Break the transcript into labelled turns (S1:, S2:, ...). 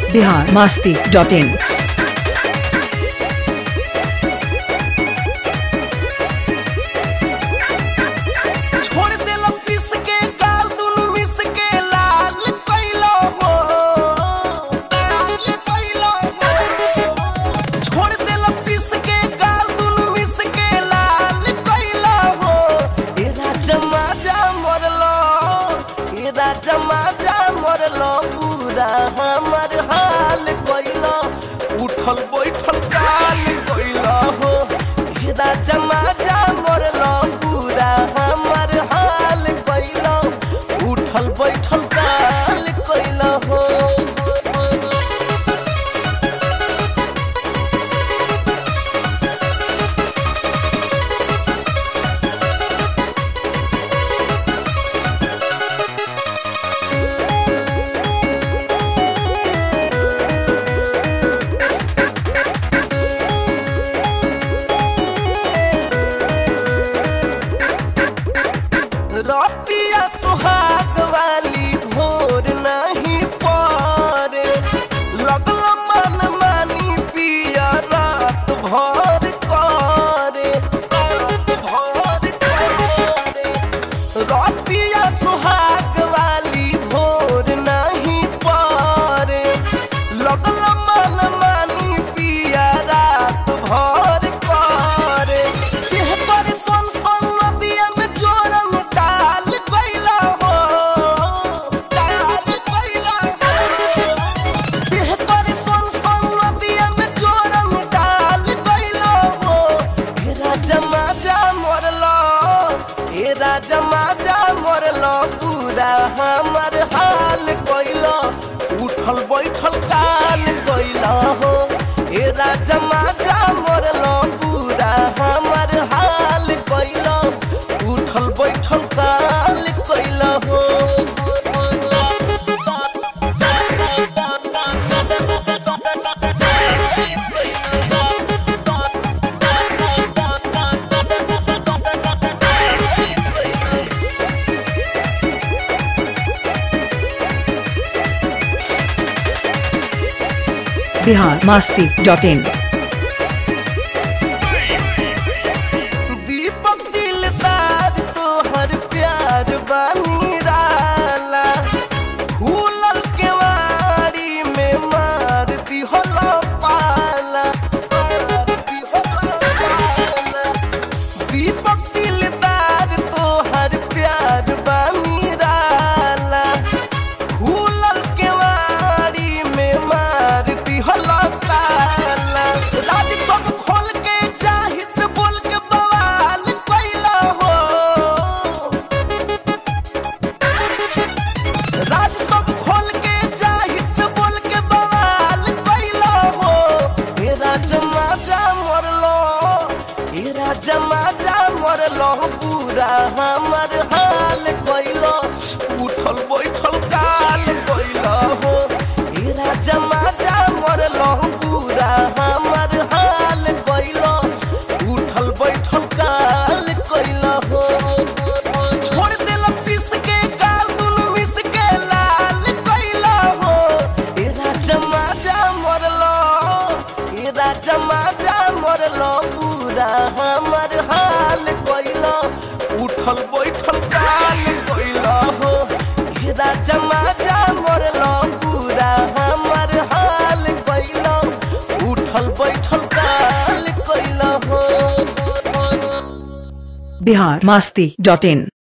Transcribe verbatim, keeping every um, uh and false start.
S1: Bihar Masti dot इन।
S2: जमाजा मरलो पूरा हमर हाल कोइलो उठल बैठल काल कोइलो हो घेरा जमाजा मरलो पूरा हमर हाल कोइलो उठल बैठल काल कोइलो हो। रतिया सुहाग वाली भोर नहीं पारे लगल मन मानी पिया रात भर करे रात भर करे रतिया सुहाग वाली भोर नहीं पारे लगल मन मानी पिया रात भर करे देह पर सन सन नदिया में जोरम जमाजा मरलो पूरा हमर हाल कोइलो उठल बैठल काल कोइलो हो ए जमाजा मरलो पूरा हमर हाल कोइलो उठल बैठल काल कोइलो हो।
S1: बिहार मस्ती डॉट इन।
S2: दीपक दिलदार तोहर प्यार बानी राला फूलल के वारी में मार दिहलो पाला मार दिहलो पाला दीपक दिलदार तोहर प्यार बानी राला फूलल के वारी में मार दिहलो काला राज सब खोल के जाहिद बोल के बवाल कैला हो राज सब खोल के जाहिद बोल के बवाल कैला हो हे राज माजा मरलो हे राज माजा मरलो पूरा हमर हाल कैलो उठल बैठल काल कैला हो हे राज माजा मरलो पूरा हमर हाल कैलो उठल बैठल काल कैलो हो। छोड़ दिल पीस के गाल दुनु मिस के लाल कैलो हो ए जमाजा मरलो ए जमाजा मरलो पूरा हमर हाल कैलो उठल बैठल काल कैलो हो घेरा जमाजा मरलो पूरा हमर हाल कैलो उठल बैठल काल कैलो हो।
S1: बिहार मस्ती डॉट इन।